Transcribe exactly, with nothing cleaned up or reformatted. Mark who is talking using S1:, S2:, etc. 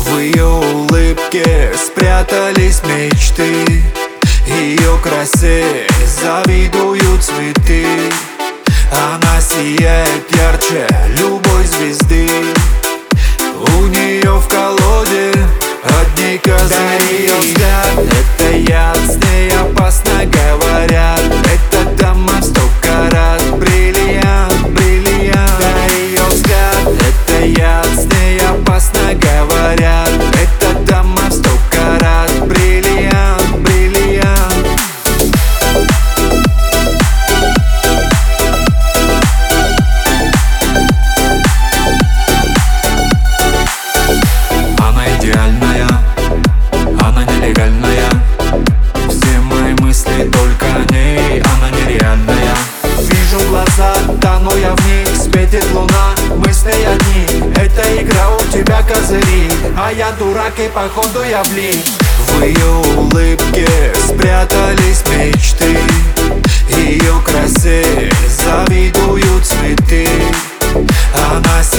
S1: В ее улыбке спрятались мечты, ее красе завидуют цветы. Она сияет ярче любой звезды. У нее в колоде одни козыри. Ее взгляд — это яд, с ней опасно говорят. Эта дама в сто карат, бриллиант, бриллиант. Да, ее взгляд — это яд, с ней опасно говорят. Эта дама в сто карат, бриллиант, бриллиант. Она идеальная, она нелегальная. Все мои мысли только о ней, она нереальная. Вижу глаза, тону я в них, светит луна, мы с ней одни. Это игра, у тебя козыри, а я дурак и походу я влип. В ее улыбке спрятались мечты, ее красе завидуют цветы. Она